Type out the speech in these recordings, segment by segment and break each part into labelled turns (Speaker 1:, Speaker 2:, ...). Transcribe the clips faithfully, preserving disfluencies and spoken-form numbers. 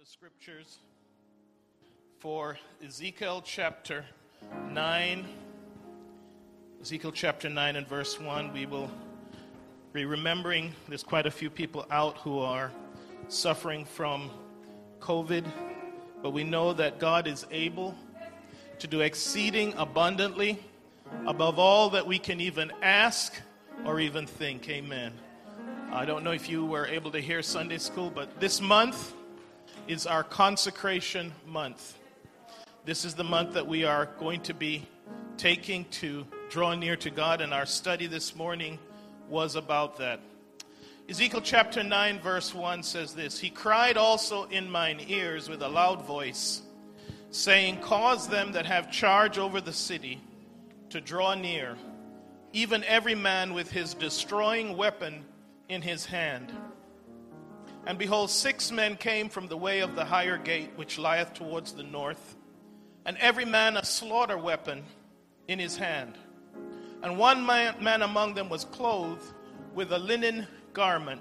Speaker 1: the scriptures for Ezekiel chapter nine. Ezekiel chapter nine and verse one. We will be remembering there's quite a few people out who are suffering from COVID, but we know that God is able to do exceeding abundantly above all that we can even ask or even think. Amen. I don't know if you were able to hear Sunday school, but this month is our consecration month. This is the month that we are going to be taking to draw near to God, and our study this morning was about that. Ezekiel chapter nine verse one says this: He cried also in mine ears with a loud voice, saying, Cause them that have charge over the city to draw near, even every man with his destroying weapon in his hand. And behold, six men came from the way of the higher gate, which lieth towards the north, and every man a slaughter weapon in his hand. And one man, man among them was clothed with a linen garment,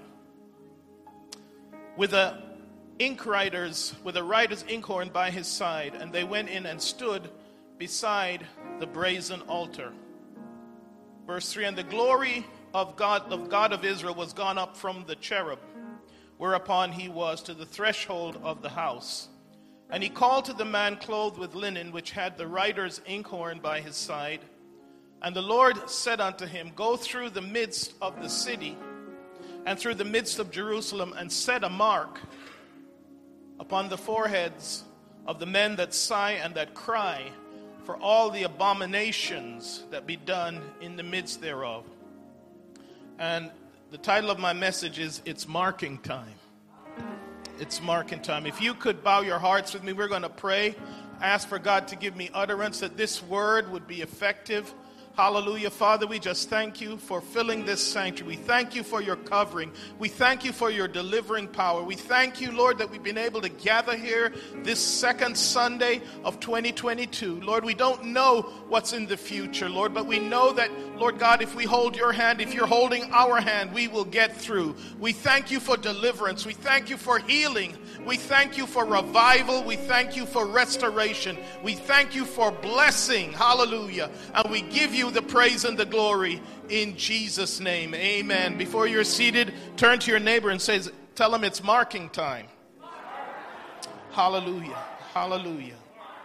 Speaker 1: with a ink writer's, with a writer's inkhorn by his side, and they went in and stood beside the brazen altar. Verse three, and the glory of God, of God of Israel was gone up from the cherub, whereupon he was, to the threshold of the house. And he called to the man clothed with linen, which had the writer's inkhorn by his side. And the Lord said unto him, Go through the midst of the city, and through the midst of Jerusalem, and set a mark upon the foreheads of the men that sigh and that cry, for all the abominations that be done in the midst thereof. And the title of my message is, It's Marking Time. It's marking time. If you could bow your hearts with me, we're going to pray. Ask for God to give me utterance, that this word would be effective. Hallelujah. Father, we just thank you for filling this sanctuary. We thank you for your covering. We thank you for your delivering power. We thank you, Lord, that we've been able to gather here this second Sunday of twenty twenty-two. Lord, we don't know what's in the future, Lord, but we know that, Lord God, if we hold your hand, if you're holding our hand, we will get through. We thank you for deliverance. We thank you for healing. We thank you for revival. We thank you for restoration. We thank you for blessing. Hallelujah. And we give you the praise and the glory in Jesus' name. Amen. Before you're seated, turn to your neighbor and say, tell them it's marking time. Hallelujah. Hallelujah.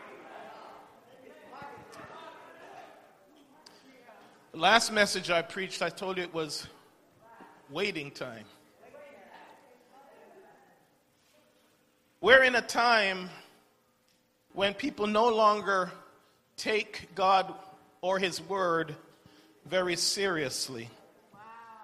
Speaker 1: The last message I preached, I told you it was waiting time. We're in a time when people no longer take God or his word very seriously. Wow.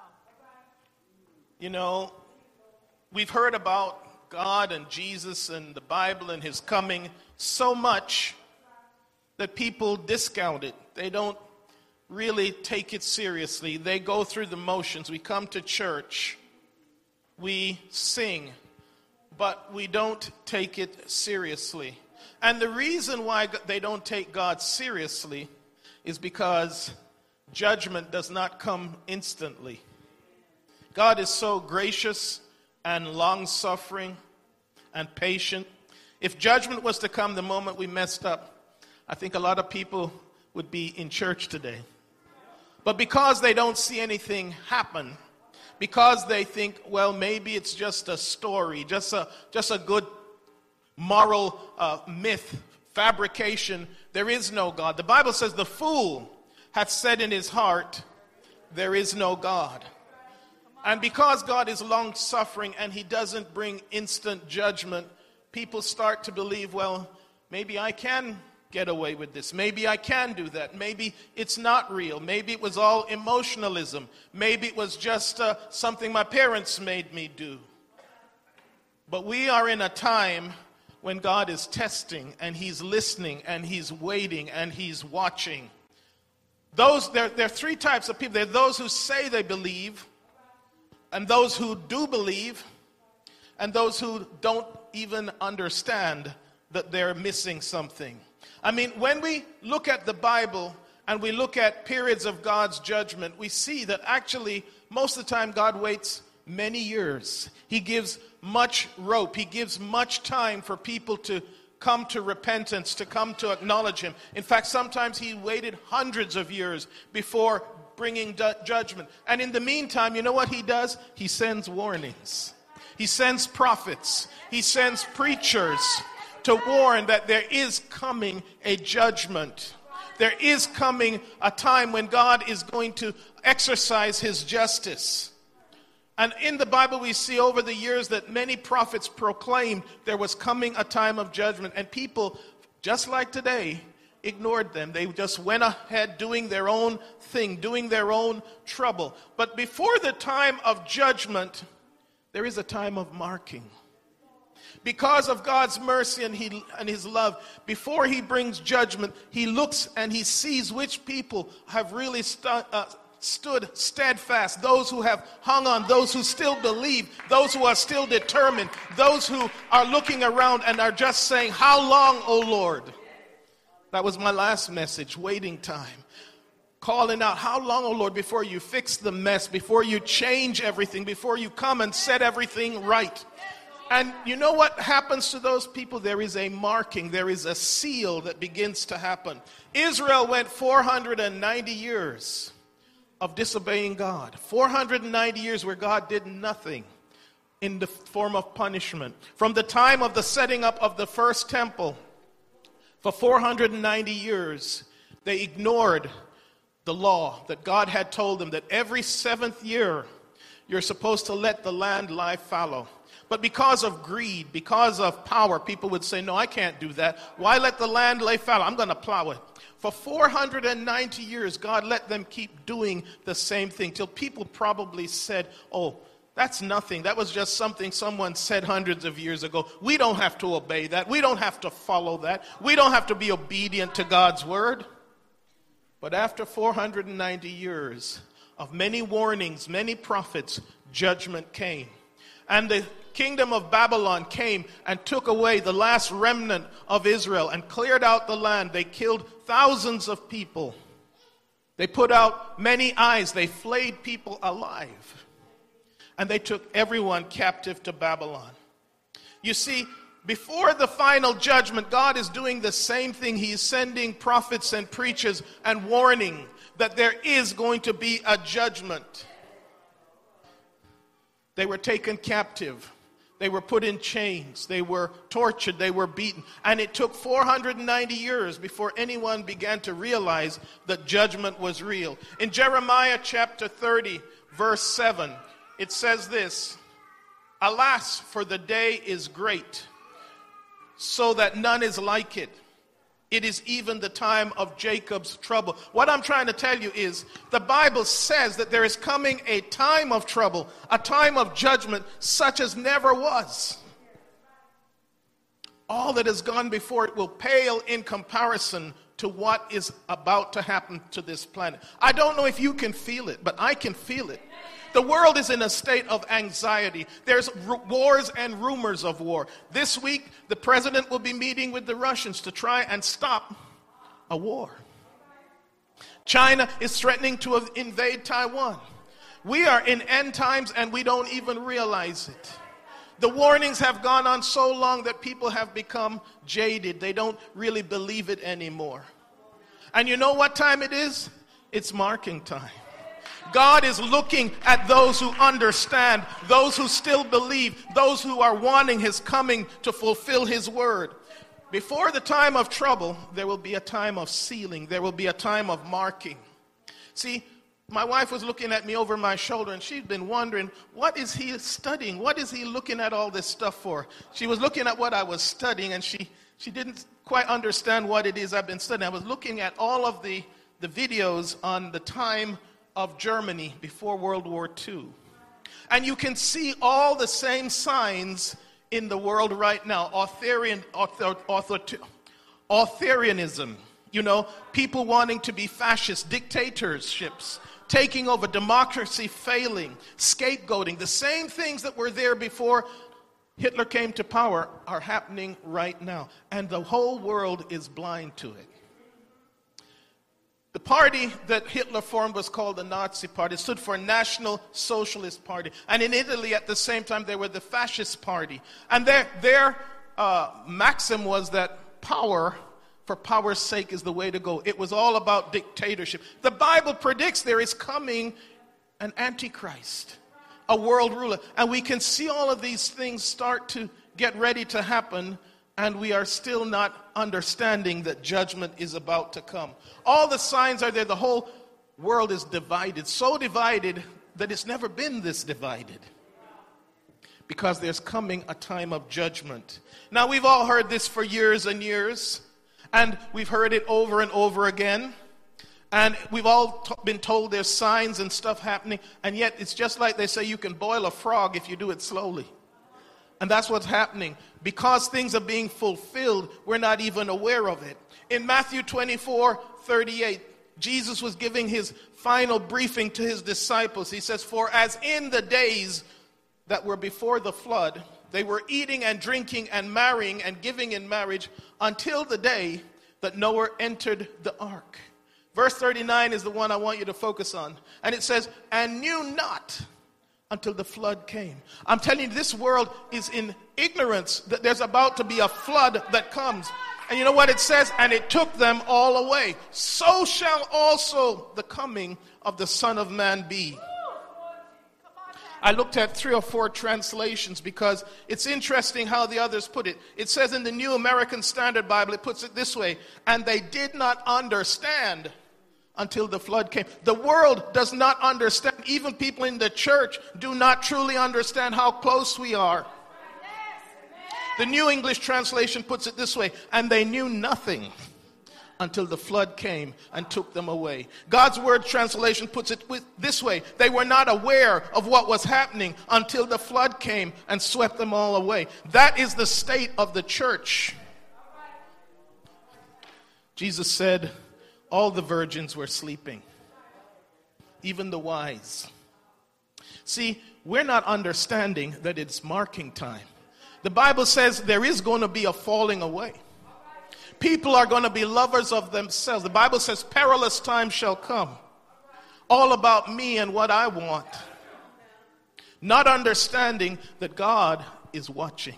Speaker 1: You know, we've heard about God and Jesus and the Bible and his coming so much that people discount it. They don't really take it seriously. They go through the motions. We come to church, we sing, but we don't take it seriously. And the reason why they don't take God seriously is because judgment does not come instantly. God is so gracious and long-suffering and patient. If judgment was to come the moment we messed up, I think a lot of people would be in church today. But because they don't see anything happen, because they think, well, maybe it's just a story, just a just a good moral uh, myth, fabrication, there is no God. The Bible says the fool hath said in his heart, there is no God. And because God is long-suffering and he doesn't bring instant judgment, people start to believe, well, maybe I can get away with this. Maybe I can do that. Maybe it's not real. Maybe it was all emotionalism. Maybe it was just uh, something my parents made me do. But we are in a time when God is testing and he's listening and he's waiting and he's watching. Those there, there are three types of people. There are those who say they believe, and those who do believe, and those who don't even understand that they're missing something. I mean, when we look at the Bible and we look at periods of God's judgment, we see that actually most of the time God waits many years. He gives much rope. He gives much time for people to come to repentance, to come to acknowledge him. In fact, sometimes he waited hundreds of years before bringing du- judgment. And in the meantime, you know what he does? He sends warnings. He sends prophets. He sends preachers to warn that there is coming a judgment. There is coming a time when God is going to exercise his justice. And in the Bible we see over the years that many prophets proclaimed there was coming a time of judgment. And people, just like today, ignored them. They just went ahead doing their own thing, doing their own trouble. But before the time of judgment, there is a time of marking. Because of God's mercy and, he, and his love, before he brings judgment, he looks and he sees which people have really stu- uh, stood steadfast, those who have hung on, those who still believe, those who are still determined, those who are looking around and are just saying, "How long, O Lord?" That was my last message, waiting time. Calling out, "How long, O Lord, before you fix the mess, before you change everything, before you come and set everything right?" And you know what happens to those people? There is a marking, there is a seal that begins to happen. Israel went four hundred ninety years of disobeying God. four hundred ninety years where God did nothing in the form of punishment. From the time of the setting up of the first temple, for four hundred ninety years, they ignored the law that God had told them that every seventh year, you're supposed to let the land lie fallow. But because of greed, because of power, people would say, "No, I can't do that. Why let the land lay fallow? I'm going to plow it." For four hundred ninety years, God let them keep doing the same thing till people probably said, "Oh, that's nothing. That was just something someone said hundreds of years ago. We don't have to obey that. We don't have to follow that. We don't have to be obedient to God's word." But after four hundred ninety years of many warnings, many prophets, judgment came. And the kingdom of Babylon came and took away the last remnant of Israel and cleared out the land. They killed thousands of people. They put out many eyes. They flayed people alive. And they took everyone captive to Babylon. You see, before the final judgment, God is doing the same thing. He is sending prophets and preachers and warning that there is going to be a judgment. They were taken captive. They were put in chains. They were tortured. They were beaten. And it took four hundred ninety years before anyone began to realize that judgment was real. In Jeremiah chapter thirty, verse seven, it says this, "Alas, for the day is great, so that none is like it. It is even the time of Jacob's trouble." What I'm trying to tell you is the Bible says that there is coming a time of trouble, a time of judgment such as never was. All that has gone before it will pale in comparison to what is about to happen to this planet. I don't know if you can feel it, but I can feel it. The world is in a state of anxiety. There's r- wars and rumors of war. This week, the president will be meeting with the Russians to try and stop a war. China is threatening to invade Taiwan. We are in end times and we don't even realize it. The warnings have gone on so long that people have become jaded. They don't really believe it anymore. And you know what time it is? It's marking time. God is looking at those who understand, those who still believe, those who are wanting his coming to fulfill his word. Before the time of trouble, there will be a time of sealing. There will be a time of marking. See, my wife was looking at me over my shoulder and she'd been wondering, what is he studying? What is he looking at all this stuff for? She was looking at what I was studying and she, she didn't quite understand what it is I've been studying. I was looking at all of the, the videos on the time of Germany before World War Two. And you can see all the same signs in the world right now. Authorian, author, author, authoritarianism, you know, people wanting to be fascist, dictatorships, taking over, democracy failing, scapegoating. The same things that were there before Hitler came to power are happening right now. And the whole world is blind to it. The party that Hitler formed was called the Nazi Party. It stood for National Socialist Party. And in Italy at the same time, they were the Fascist Party. And their, their uh, maxim was that power, for power's sake, is the way to go. It was all about dictatorship. The Bible predicts there is coming an Antichrist, a world ruler. And we can see all of these things start to get ready to happen, and we are still not understanding that judgment is about to come. All the signs are there. The whole world is divided, so divided that it's never been this divided, because there's coming a time of judgment. Now, we've all heard this for years and years, and we've heard it over and over again, and we've all t- been told there's signs and stuff happening, and yet it's just like they say you can boil a frog if you do it slowly. And that's what's happening. Because things are being fulfilled, we're not even aware of it. In Matthew twenty-four thirty-eight, Jesus was giving his final briefing to his disciples. He says, "For as in the days that were before the flood, they were eating and drinking and marrying and giving in marriage until the day that Noah entered the ark." Verse thirty-nine is the one I want you to focus on. And it says, "And knew not until the flood came." I'm telling you, this world is in ignorance that there's about to be a flood that comes. And you know what it says? "And it took them all away. So shall also the coming of the Son of Man be." I looked at three or four translations because it's interesting how the others put it. It says in the New American Standard Bible, it puts it this way: "And they did not understand until the flood came." The world does not understand. Even people in the church do not truly understand how close we are. The New English Translation puts it this way: "And they knew nothing until the flood came and took them away." God's Word Translation puts it this way: "They were not aware of what was happening until the flood came and swept them all away." That is the state of the church. Jesus said, all the virgins were sleeping, even the wise. See, we're not understanding that it's marking time. The Bible says there is going to be a falling away. People are going to be lovers of themselves. The Bible says perilous times shall come. All about me and what I want. Not understanding that God is watching.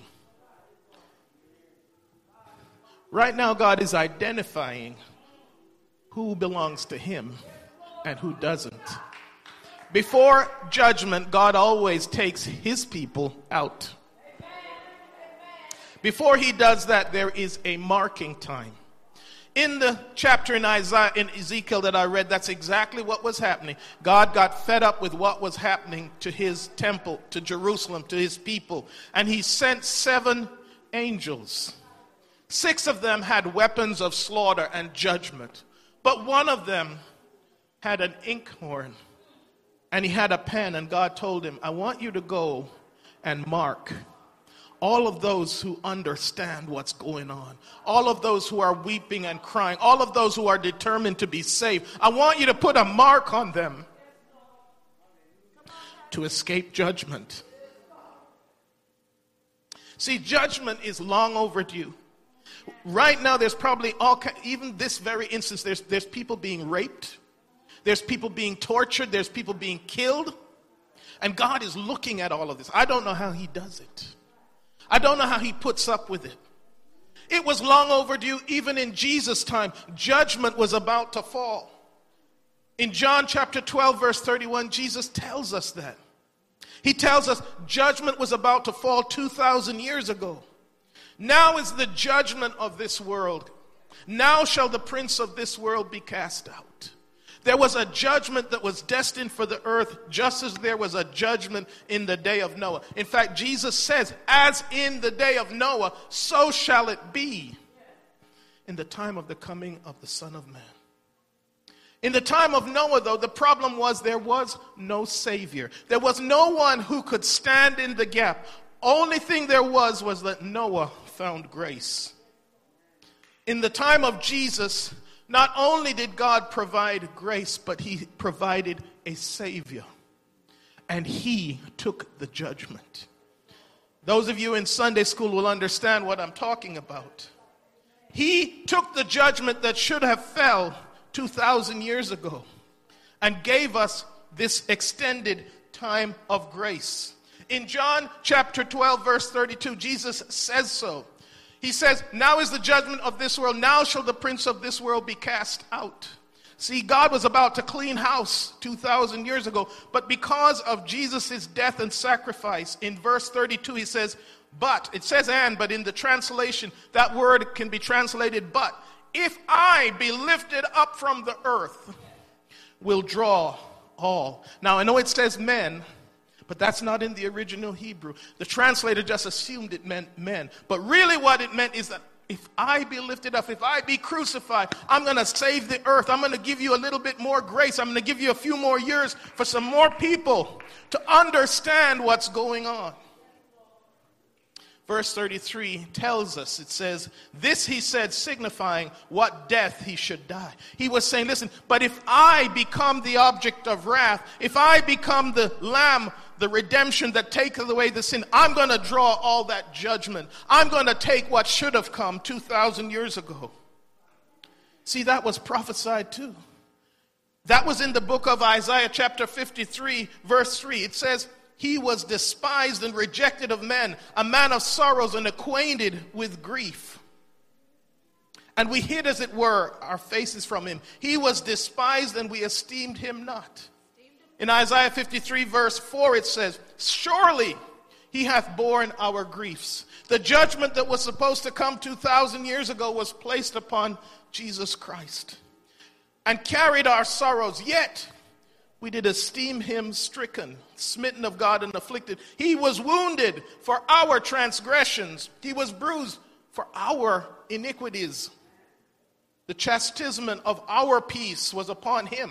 Speaker 1: Right now, God is identifying who belongs to him and who doesn't. Before judgment, God always takes his people out. Before he does that, there is a marking time. In the chapter in Isaiah, in Ezekiel that I read, that's exactly what was happening. God got fed up with what was happening to his temple, to Jerusalem, to his people. And he sent seven angels. Six of them had weapons of slaughter and judgment. But one of them had an inkhorn, and he had a pen, and God told him, "I want you to go and mark all of those who understand what's going on, all of those who are weeping and crying, all of those who are determined to be saved. I want you to put a mark on them to escape judgment." See, judgment is long overdue. Right now, there's probably all, even this very instance, there's, there's people being raped. There's people being tortured. There's people being killed. And God is looking at all of this. I don't know how he does it. I don't know how he puts up with it. It was long overdue. Even in Jesus' time, judgment was about to fall. In John chapter twelve, verse thirty-one, Jesus tells us that. He tells us judgment was about to fall two thousand years ago. Now is the judgment of this world. Now shall the prince of this world be cast out. There was a judgment that was destined for the earth, just as there was a judgment in the day of Noah. In fact, Jesus says, as in the day of Noah, so shall it be in the time of the coming of the Son of Man. In the time of Noah, though, the problem was there was no Savior. There was no one who could stand in the gap. Only thing there was was that Noah found grace. In the time of Jesus, not only did God provide grace, but he provided a Savior. And he took the judgment. Those of you in Sunday school will understand what I'm talking about. He took the judgment that should have fell two thousand years ago and gave us this extended time of grace. In John chapter twelve, verse thirty-two, Jesus says so. He says, now is the judgment of this world. Now shall the prince of this world be cast out. See, God was about to clean house two thousand years ago. But because of Jesus' death and sacrifice, in verse thirty-two, he says, but, it says and, but in the translation, that word can be translated but. If I be lifted up from the earth, will draw all. Now, I know it says men, but that's not in the original Hebrew. The translator just assumed it meant men. But really what it meant is that if I be lifted up, if I be crucified, I'm going to save the earth. I'm going to give you a little bit more grace. I'm going to give you a few more years for some more people to understand what's going on. Verse thirty-three tells us, it says, this he said, signifying what death he should die. He was saying, listen, but if I become the object of wrath, if I become the lamb, the redemption that taketh away the sin, I'm going to draw all that judgment. I'm going to take what should have come two thousand years ago. See, that was prophesied too. That was in the book of Isaiah chapter fifty-three, verse three. It says, he was despised and rejected of men, a man of sorrows and acquainted with grief. And we hid, as it were, our faces from him. He was despised and we esteemed him not. In Isaiah fifty-three, verse four, it says, surely he hath borne our griefs. The judgment that was supposed to come two thousand years ago was placed upon Jesus Christ. And carried our sorrows, yet we did esteem him stricken, smitten of God and afflicted. He was wounded for our transgressions. He was bruised for our iniquities. The chastisement of our peace was upon him.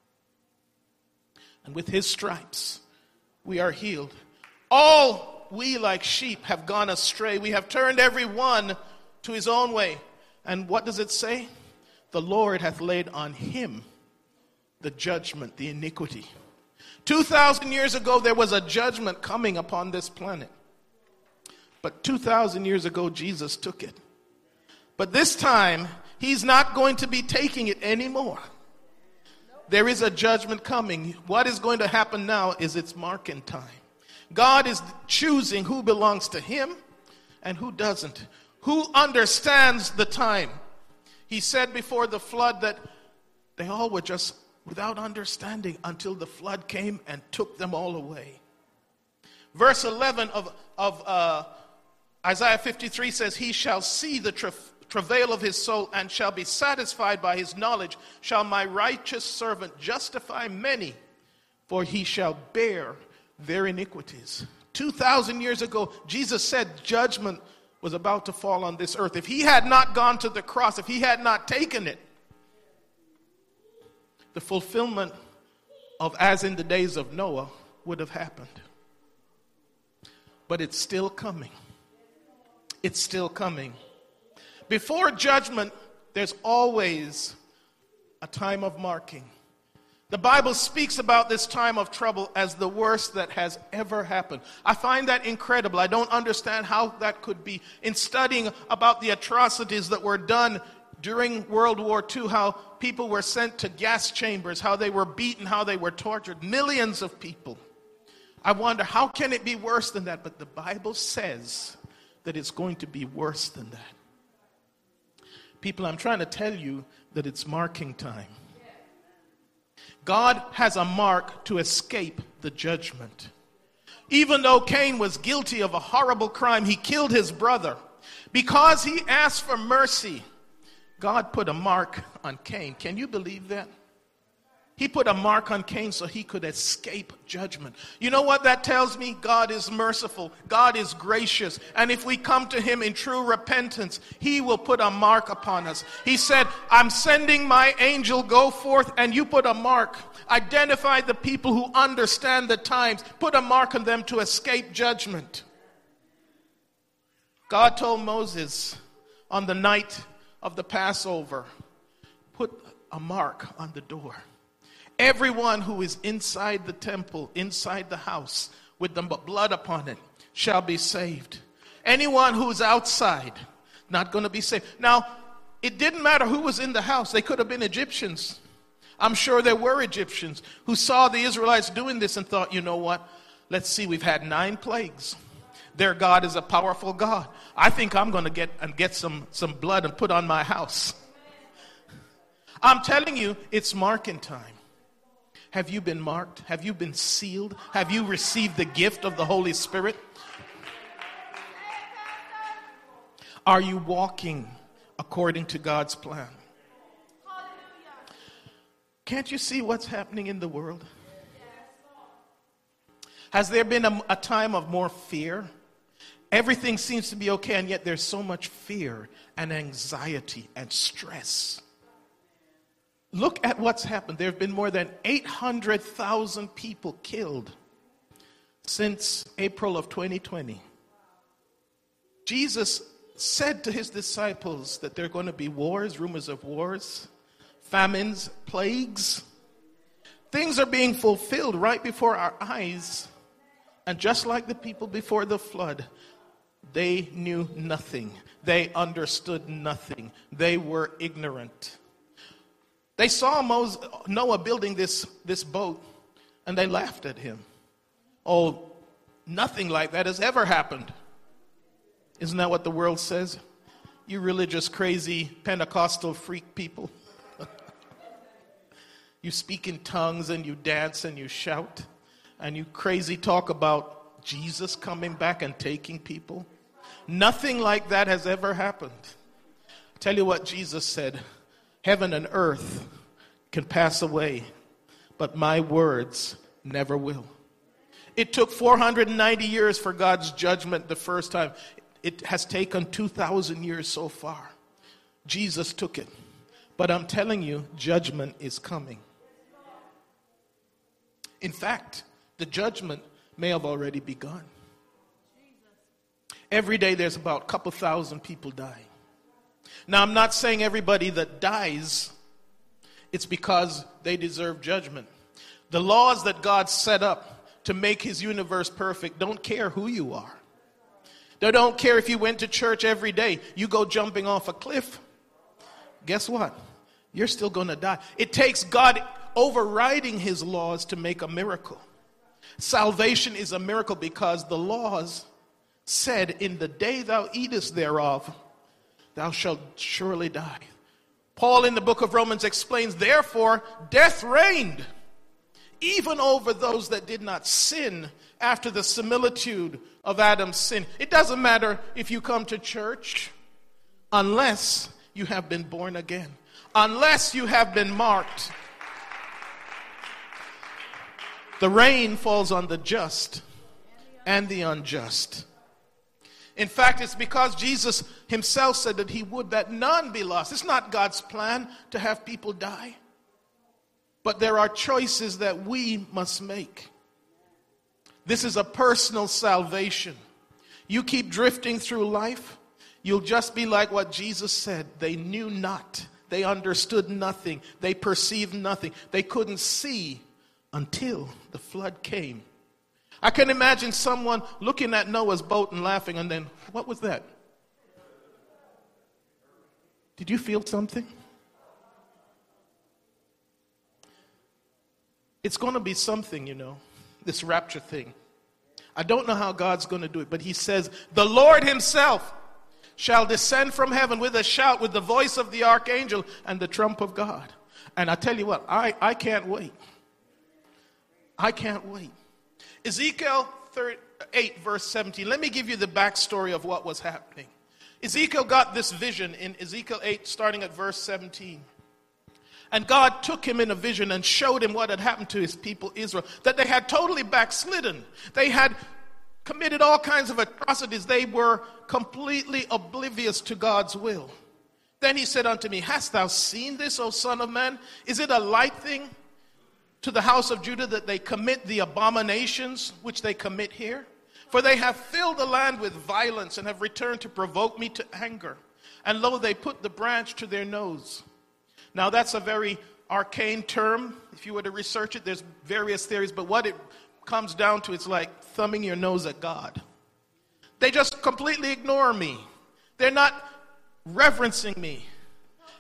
Speaker 1: And with his stripes we are healed. All we like sheep have gone astray. We have turned every one to his own way. And what does it say? The Lord hath laid on him the judgment, the iniquity. Two thousand years ago, there was a judgment coming upon this planet. But two thousand years ago, Jesus took it. But this time, he's not going to be taking it anymore. There is a judgment coming. What is going to happen now is it's marking time. God is choosing who belongs to him and who doesn't. Who understands the time. He said before the flood that they all were just without understanding until the flood came and took them all away. Verse eleven of, of uh, Isaiah fifty-three says, he shall see the tra- travail of his soul and shall be satisfied by his knowledge. Shall my righteous servant justify many, for he shall bear their iniquities. Two thousand years ago, Jesus said judgment was about to fall on this earth. If he had not gone to the cross, if he had not taken it, the fulfillment of as in the days of Noah would have happened. But it's still coming. It's still coming. Before judgment, there's always a time of marking. The Bible speaks about this time of trouble as the worst that has ever happened. I find that incredible. I don't understand how that could be. In studying about the atrocities that were done during World War Two, how people were sent to gas chambers, how they were beaten, how they were tortured, millions of people. I wonder, how can it be worse than that? But the Bible says that it's going to be worse than that. People, I'm trying to tell you that it's marking time. God has a mark to escape the judgment. Even though Cain was guilty of a horrible crime, he killed his brother. Because he asked for mercy, God put a mark on Cain. Can you believe that? He put a mark on Cain so he could escape judgment. You know what that tells me? God is merciful. God is gracious. And if we come to him in true repentance, he will put a mark upon us. He said, I'm sending my angel, go forth, and you put a mark. Identify the people who understand the times. Put a mark on them to escape judgment. God told Moses on the night of the Passover, put a mark on the door. Everyone who is inside the temple, inside the house, with the blood upon it, shall be saved. Anyone who's outside, not going to be saved. Now, It didn't matter who was in the house. They could have been Egyptians. I'm sure there were Egyptians who saw the Israelites doing this and thought, you know what? Let's see, we've had nine plagues. Their God is a powerful God. I think I'm going to get and get some, some blood and put on my house. I'm telling you, it's marking time. Have you been marked? Have you been sealed? Have you received the gift of the Holy Spirit? Are you walking according to God's plan? Can't you see what's happening in the world? Has there been a, a time of more fear? Everything seems to be okay, and yet there's so much fear and anxiety and stress. Look at what's happened. There have been more than eight hundred thousand people killed since April of twenty twenty. Jesus said to his disciples that there are going to be wars, rumors of wars, famines, plagues. Things are being fulfilled right before our eyes. And just like the people before the flood, they knew nothing. They understood nothing. They were ignorant. They saw Moses, Noah building this, this boat, and they laughed at him. Oh, nothing like that has ever happened. Isn't that what the world says? You religious, crazy, Pentecostal freak people. You speak in tongues and you dance and you shout. And you crazy talk about Jesus coming back and taking people. Nothing like that has ever happened. Tell you what Jesus said. Heaven and earth can pass away, but my words never will. It took four hundred ninety years for God's judgment the first time. It has taken two thousand years so far. Jesus took it. But I'm telling you, judgment is coming. In fact, the judgment may have already begun. Every day there's about a couple thousand people dying. Now, I'm not saying everybody that dies, it's because they deserve judgment. The laws that God set up to make his universe perfect don't care who you are. They don't care if you went to church every day. You go jumping off a cliff. Guess what? You're still going to die. It takes God overriding his laws to make a miracle. Salvation is a miracle because the laws said, in the day thou eatest thereof, thou shalt surely die. Paul in the book of Romans explains, therefore, death reigned even over those that did not sin after the similitude of Adam's sin. It doesn't matter if you come to church unless you have been born again, unless you have been marked. The rain falls on the just and the unjust. In fact, it's because Jesus himself said that he would that none be lost. It's not God's plan to have people die. But there are choices that we must make. This is a personal salvation. You keep drifting through life, you'll just be like what Jesus said. They knew not. They understood nothing. They perceived nothing. They couldn't see until the flood came. I can imagine someone looking at Noah's boat and laughing, and then, what was that? Did you feel something? It's going to be something, you know, this rapture thing. I don't know how God's going to do it, but he says, the Lord himself shall descend from heaven with a shout, with the voice of the archangel and the trump of God. And I tell you what, I, I can't wait. I can't wait. Ezekiel eight, verse seventeen. Let me give you the backstory of what was happening. Ezekiel got this vision in Ezekiel eight, starting at verse seventeen. And God took him in a vision and showed him what had happened to his people Israel. That they had totally backslidden. They had committed all kinds of atrocities. They were completely oblivious to God's will. Then he said unto me, hast thou seen this, O son of man? Is it a light thing to the house of Judah that they commit the abominations which they commit here? For they have filled the land with violence and have returned to provoke me to anger. And lo, they put the branch to their nose. Now that's a very arcane term. If you were to research it, there's various theories, but what it comes down to, it's like thumbing your nose at God. They just completely ignore me. They're not reverencing me.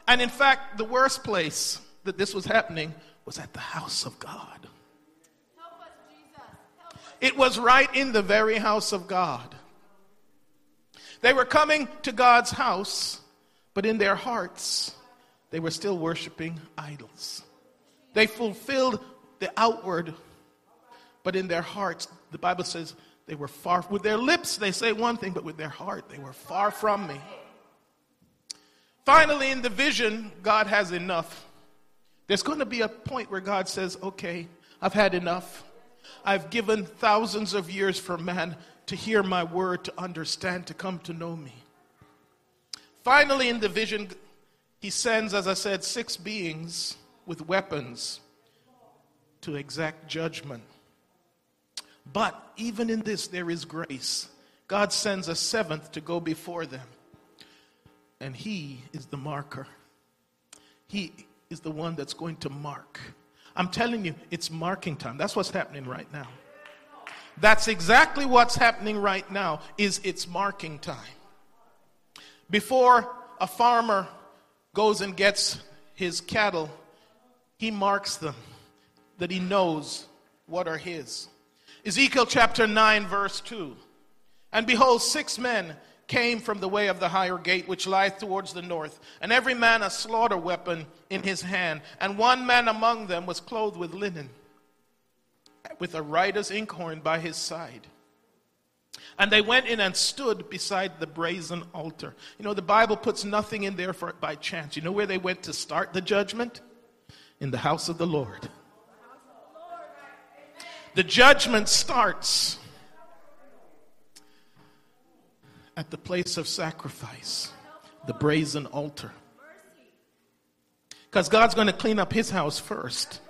Speaker 1: And in fact, the worst place that this was happening was at the house of God.
Speaker 2: Help us, Jesus. Help us.
Speaker 1: It was right in the very house of God. They were coming to God's house, but in their hearts, they were still worshiping idols. They fulfilled the outward, but in their hearts, the Bible says they were far. With their lips, they say one thing, but with their heart, they were far from me. Finally, in the vision, God has enough. There's going to be a point where God says, okay, I've had enough. I've given thousands of years for man to hear my word, to understand, to come to know me. Finally, in the vision, he sends, as I said, six beings with weapons to exact judgment. But even in this, there is grace. God sends a seventh to go before them. And he is the marker. He is the one that's going to mark. I'm telling you, it's marking time. That's what's happening right now. That's exactly what's happening right now, is it's marking time. Before a farmer goes and gets his cattle, he marks them, that he knows what are his. Ezekiel chapter nine, verse two. And behold, six men came from the way of the higher gate, which lieth towards the north, and every man a slaughter weapon in his hand. And one man among them was clothed with linen, with a writer's inkhorn by his side. And they went in and stood beside the brazen altar. You know, the Bible puts nothing in there for by chance. You know where they went to start the judgment? In the house of the Lord. The judgment starts at the place of sacrifice, the brazen altar. Because God's going to clean up his house first.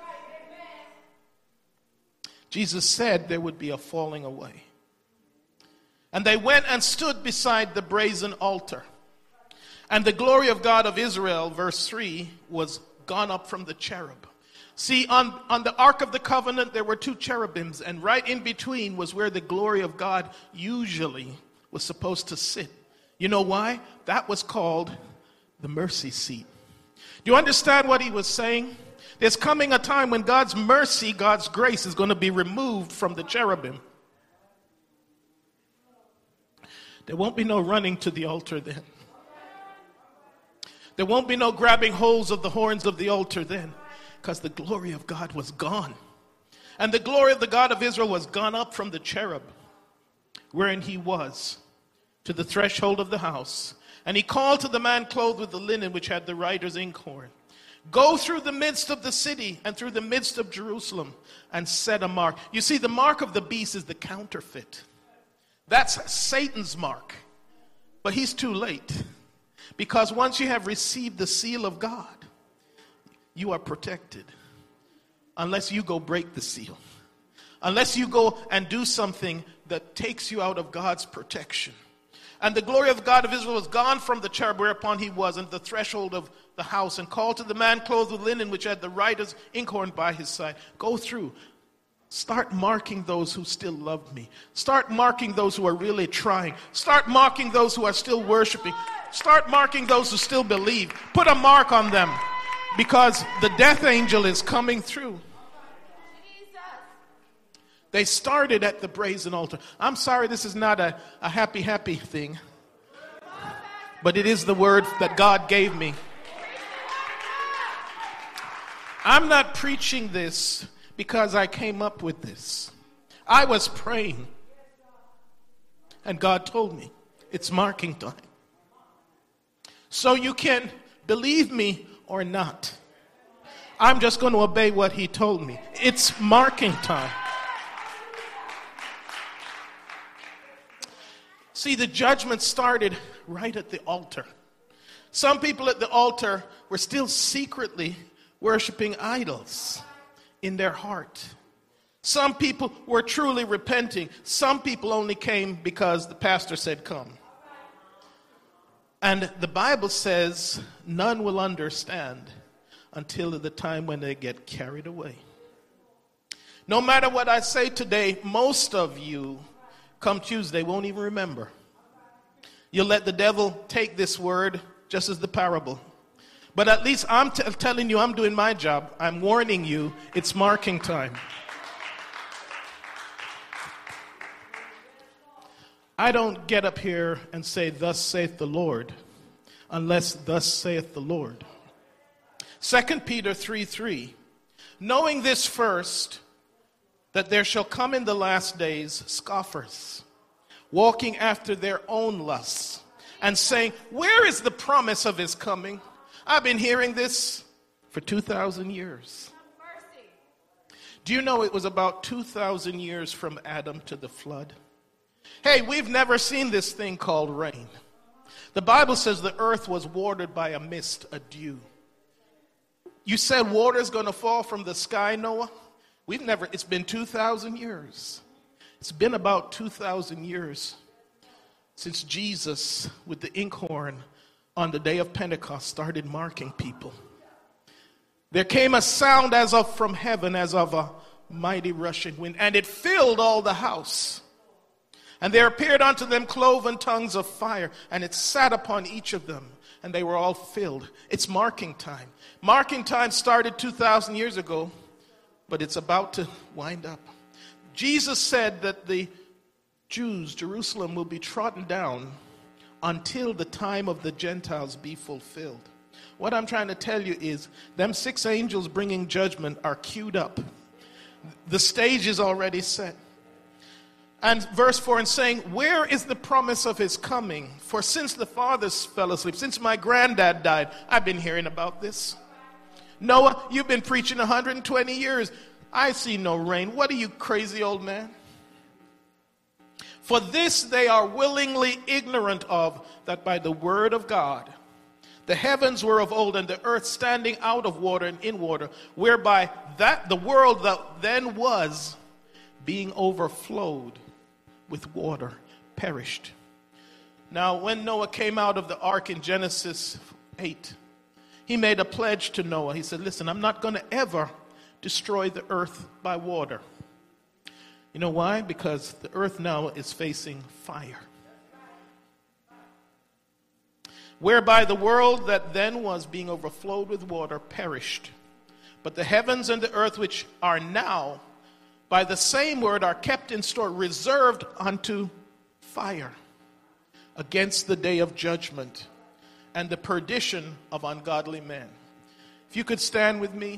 Speaker 1: Jesus said there would be a falling away. And they went and stood beside the brazen altar. And the glory of God of Israel, verse three, was gone up from the cherub. See, on, on the Ark of the Covenant, there were two cherubims. And right in between was where the glory of God usually was supposed to sit. You know why? That was called the mercy seat. Do you understand what he was saying? There's coming a time when God's mercy, God's grace is going to be removed from the cherubim. There won't be no running to the altar then. There won't be no grabbing holds of the horns of the altar then, because the glory of God was gone. And the glory of the God of Israel was gone up from the cherub, wherein he was, to the threshold of the house. And he called to the man clothed with the linen which had the writer's inkhorn, go through the midst of the city and through the midst of Jerusalem and set a mark. You see, the mark of the beast is the counterfeit. That's Satan's mark. But he's too late. Because once you have received the seal of God, you are protected. Unless you go break the seal. Unless you go and do something that takes you out of God's protection. And the glory of the God of Israel was gone from the cherub whereupon he was, and the threshold of the house, and called to the man clothed with linen which had the writer's inkhorn by his side. Go through. Start marking those who still love me. Start marking those who are really trying. Start marking those who are still worshiping. Start marking those who still believe. Put a mark on them, because the death angel is coming through. They started at the brazen altar. I'm sorry, this is not a, a happy, happy thing. But it is the word that God gave me. I'm not preaching this because I came up with this. I was praying. And God told me, it's marking time. So you can believe me or not. I'm just going to obey what he told me. It's marking time. See, the judgment started right at the altar. Some people at the altar were still secretly worshiping idols in their heart. Some people were truly repenting. Some people only came because the pastor said come. And the Bible says none will understand until the time when they get carried away. No matter what I say today, most of you come Tuesday won't even remember. You'll let the devil take this word just as the parable. But at least I'm t- telling you I'm doing my job. I'm warning you, it's marking time. I don't get up here and say, thus saith the Lord, unless thus saith the Lord. Second Peter three three, knowing this first, that there shall come in the last days scoffers, walking after their own lusts, and saying, where is the promise of his coming? I've been hearing this for two thousand years. Do you know it was about two thousand years from Adam to the flood? Hey, we've never seen this thing called rain. The Bible says the earth was watered by a mist, a dew. You said water's going to fall from the sky, Noah? We've never, it's been two thousand years. It's been about two thousand years since Jesus, with the inkhorn on the day of Pentecost, started marking people. There came a sound as of from heaven, as of a mighty rushing wind, and it filled all the house. And there appeared unto them cloven tongues of fire, and it sat upon each of them, and they were all filled. It's marking time. Marking time started two thousand years ago, but it's about to wind up. Jesus said that the Jews, Jerusalem, will be trodden down until the time of the Gentiles be fulfilled. What I'm trying to tell you is, them six angels bringing judgment are queued up. The stage is already set. And verse four, and saying, where is the promise of his coming? For since the fathers fell asleep, since my granddad died, I've been hearing about this. Noah, you've been preaching one hundred twenty years. I see no rain. What are you, crazy old man? For this they are willingly ignorant of, that by the word of God the heavens were of old, and the earth standing out of water and in water, whereby that the world that then was, being overflowed with water, perished. Now, when Noah came out of the ark in Genesis eight, he made a pledge to Noah. He said, listen, I'm not going to ever destroy the earth by water. You know why? Because the earth now is facing fire. Whereby the world that then was, being overflowed with water, perished. But the heavens and the earth which are now, by the same word, are kept in store, reserved unto fire, against the day of judgment and the perdition of ungodly men. If you could stand with me.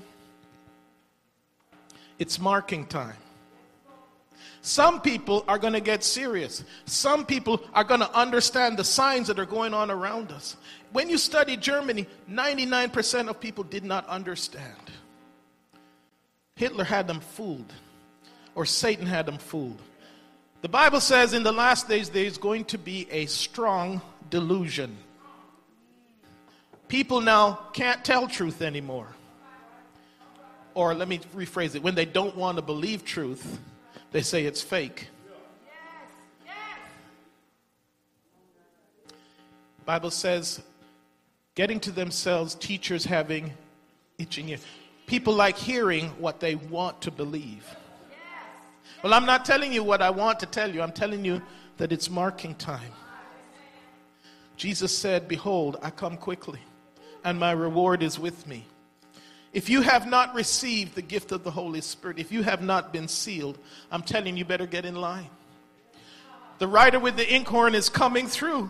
Speaker 1: It's marking time. Some people are going to get serious. Some people are going to understand the signs that are going on around us. When you study Germany, ninety-nine percent of people did not understand. Hitler had them fooled, or Satan had them fooled. The Bible says in the last days there's going to be a strong delusion. People now can't tell truth anymore. Or let me rephrase it. When they don't want to believe truth, they say it's fake.
Speaker 2: Yes, yes.
Speaker 1: The Bible says, getting to themselves, teachers having itching ears. People like hearing what they want to believe. Well, I'm not telling you what I want to tell you. I'm telling you that it's marking time. Jesus said, behold, I come quickly, and my reward is with me. If you have not received the gift of the Holy Spirit, if you have not been sealed, I'm telling you, better get in line. The rider with the inkhorn is coming through.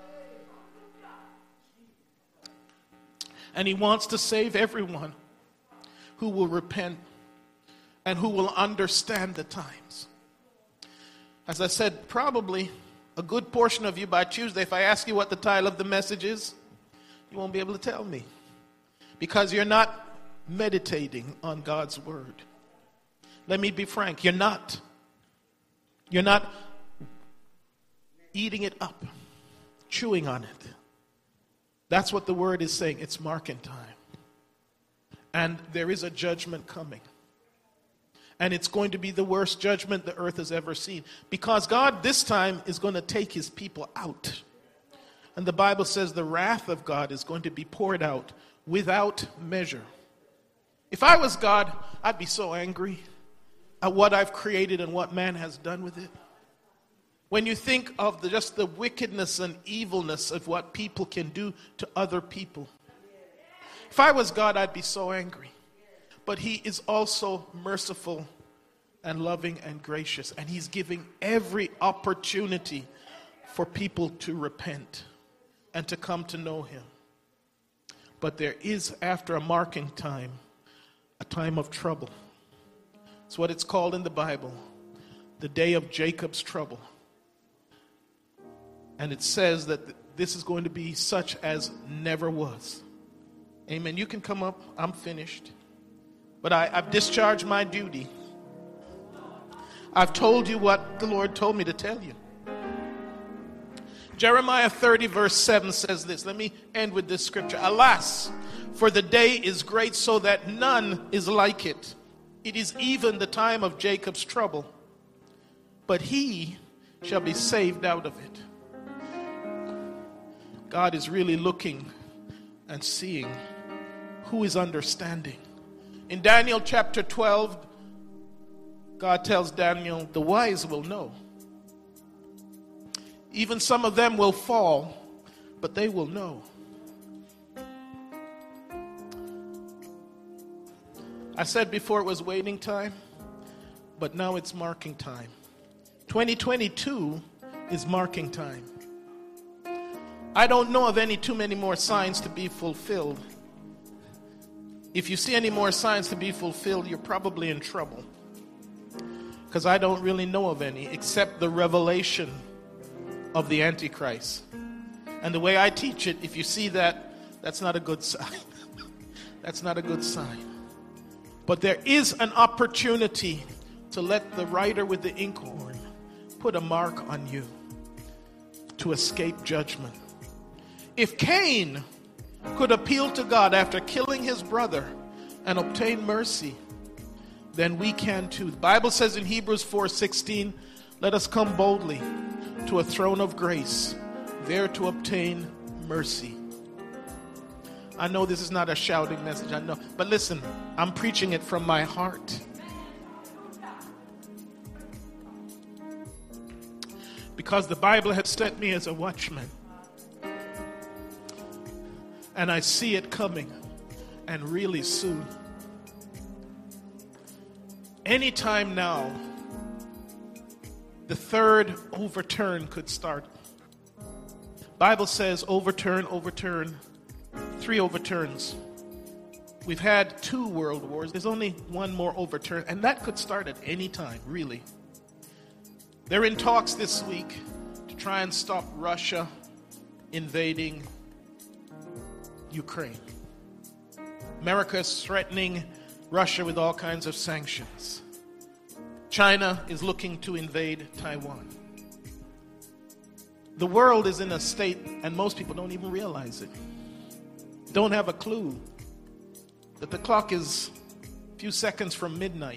Speaker 1: And he wants to save everyone who will repent and who will understand the times. As I said, probably a good portion of you by Tuesday, if I ask you what the title of the message is, you won't be able to tell me. Because you're not meditating on God's word. Let me be frank, you're not. You're not eating it up, chewing on it. That's what the word is saying. It's marking time. And there is a judgment coming. And it's going to be the worst judgment the earth has ever seen. Because God this time is going to take his people out. And the Bible says the wrath of God is going to be poured out without measure. If I was God, I'd be so angry at what I've created and what man has done with it. When you think of the, just the wickedness and evilness of what people can do to other people. If I was God, I'd be so angry. But he is also merciful and loving and gracious. And he's giving every opportunity for people to repent and to come to know him. But there is, after a marking time, a time of trouble. It's what it's called in the Bible, the day of Jacob's trouble. And it says that this is going to be such as never was. Amen. You can come up. I'm finished. But I, I've discharged my duty. I've told you what the Lord told me to tell you. Jeremiah thirty verse seven says this. Let me end with this scripture. Alas, for the day is great so that none is like it. It is even the time of Jacob's trouble, but he shall be saved out of it. God is really looking and seeing who is understanding. In Daniel chapter twelve, God tells Daniel, the wise will know. Even some of them will fall, but they will know. I said before it was waiting time, but now it's marking time. twenty twenty-two is marking time. I don't know of any too many more signs to be fulfilled. If you see any more signs to be fulfilled, you're probably in trouble. Because I don't really know of any, except the revelation of the Antichrist. And the way I teach it, if you see that, that's not a good sign. That's not a good sign. But there is an opportunity to let the writer with the inkhorn put a mark on you to escape judgment. If Cain could appeal to God after killing his brother and obtain mercy, then we can too. The Bible says in Hebrews four sixteen, let us come boldly to a throne of grace, there to obtain mercy. I know this is not a shouting message, I know. But listen, I'm preaching it from my heart. Because the Bible has set me as a watchman. And I see it coming, and really soon. Anytime now, the third overturn could start. Bible says overturn, overturn, three overturns. We've had two world wars. There's only one more overturn, and that could start at any time, really. They're in talks this week to try and stop Russia invading Ukraine. America is threatening Russia with all kinds of sanctions. China is looking to invade Taiwan. The world is in a state, and most people don't even realize it. Don't have a clue that the clock is a few seconds from midnight.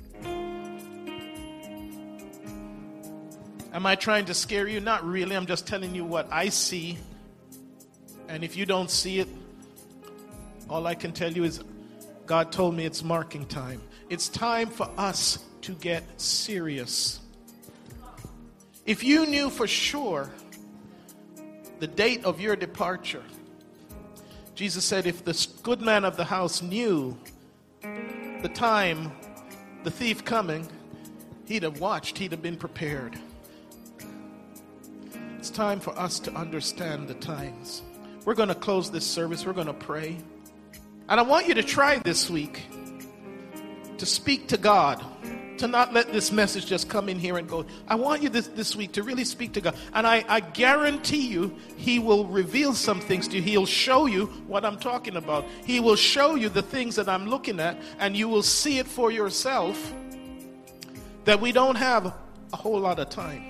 Speaker 1: Am I trying to scare you? Not really. I'm just telling you what I see. And if you don't see it, all I can tell you is God told me it's marking time. It's time for us to get serious. If you knew for sure the date of your departure, Jesus said if the good man of the house knew the time, the thief coming, he'd have watched, he'd have been prepared. It's time for us to understand the times. We're going to close this service. We're going to pray. And I want you to try this week to speak to God, to not let this message just come in here and go. I want you this, this week to really speak to God. And I, I guarantee you, he will reveal some things to you. He'll show you what I'm talking about. He will show you the things that I'm looking at, and you will see it for yourself that we don't have a whole lot of time.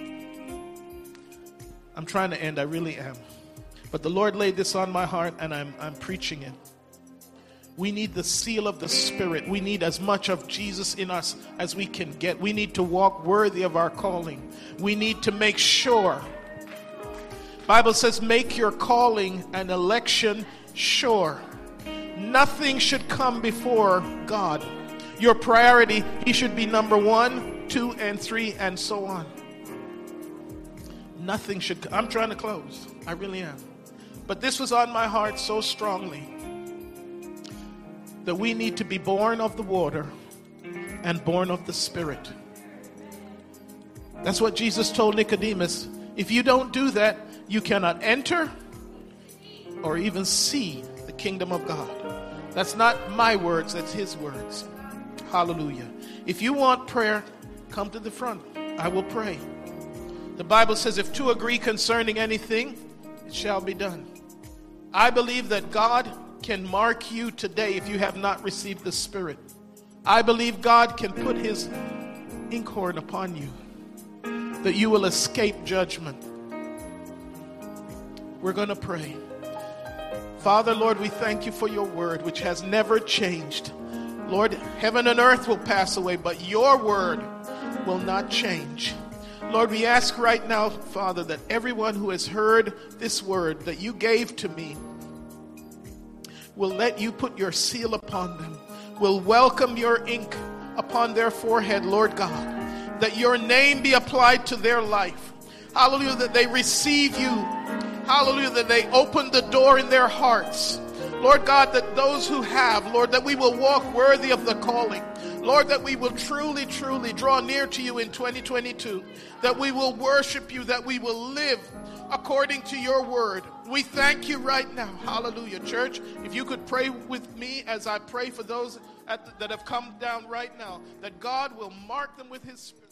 Speaker 1: I'm trying to end. I really am. But the Lord laid this on my heart, and I'm, I'm preaching it. We need the seal of the Spirit. We need as much of Jesus in us as we can get. We need to walk worthy of our calling. We need to make sure. Bible says, make your calling and election sure. Nothing should come before God. Your priority, he should be number one, two, and three, and so on. Nothing should, I'm trying to close. I really am. But this was on my heart so strongly. that we need to be born of the water and born of the Spirit. That's what Jesus told Nicodemus. If you don't do that, you cannot enter or even see the kingdom of God. That's not my words, that's his words. Hallelujah. If you want prayer, come to the front. I will pray. The Bible says if two agree concerning anything, it shall be done. I believe that God can mark you today if you have not received the Spirit. I believe God can put his inkhorn upon you, that you will escape judgment. We're going to pray. Father, Lord, we thank you for your word, which has never changed. Lord, heaven and earth will pass away, but your word will not change. Lord, we ask right now, Father, that everyone who has heard this word that you gave to me will let you put your seal upon them, will welcome your ink upon their forehead, Lord God, that your name be applied to their life. Hallelujah, that they receive you. Hallelujah, that they open the door in their hearts. Lord God, that those who have, Lord, that we will walk worthy of the calling. Lord, that we will truly, truly draw near to you in twenty twenty-two. That we will worship you, that we will live according to your word. We thank you right now. Hallelujah. Church, if you could pray with me as I pray for those at the, that have come down right now, that God will mark them with his Spirit.